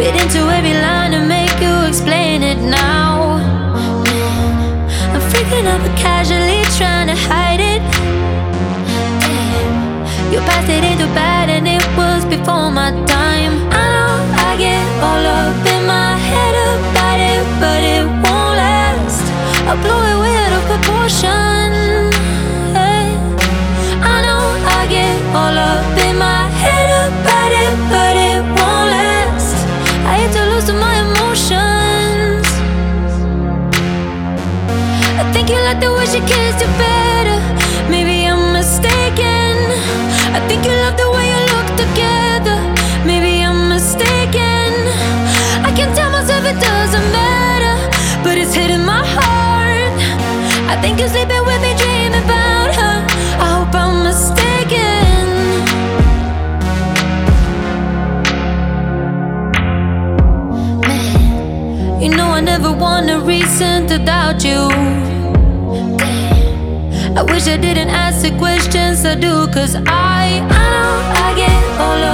Read into every line and make you explain it now. I'm freaking out but casually trying to hide it. You passed it into bad and it was before my time. I know I get all up in my head about it, but it won't last. I'll blow it way out of proportion. I know I get all up in my head about it, but it won't last. I hate to lose to my emotions. I think you like the way she kissed you better. Maybe I'm mistaken. I think you love the way you look together. Maybe I'm mistaken. I can tell myself it doesn't matter, but it's hitting my heart. I think you're sleeping with me, dreaming about her. I hope I'm mistaken. Man, you know I never want a reason to doubt you. I wish I didn't ask the questions I do, 'cause I know I get all